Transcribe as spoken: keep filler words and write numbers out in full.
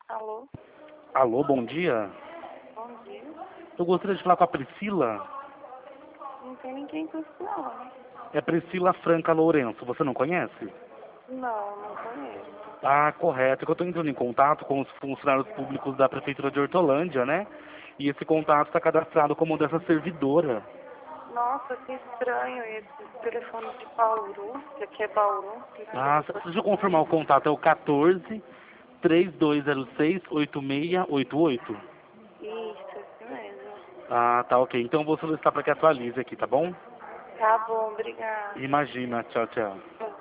Alô? Alô, bom dia. Bom dia. Eu gostaria de falar com a Priscila. Não tem ninguém com esse nome. É Priscila Franca Lourenço. Você não conhece? Não, não conheço. Ah, correto. É que eu estou entrando em contato com os funcionários públicos da Prefeitura de Hortolândia, né? E esse contato está cadastrado como dessa servidora. Nossa, que estranho esse telefone de Bauru. Isso aqui é Bauru. Ah, deixa eu confirmar o contato. É o quatorze, três dois zero seis, oito seis oito oito. Isso, esse mesmo. Ah, tá ok. Então eu vou solicitar para que atualize aqui, tá bom? Tá bom, obrigada. Imagina. Tchau, tchau.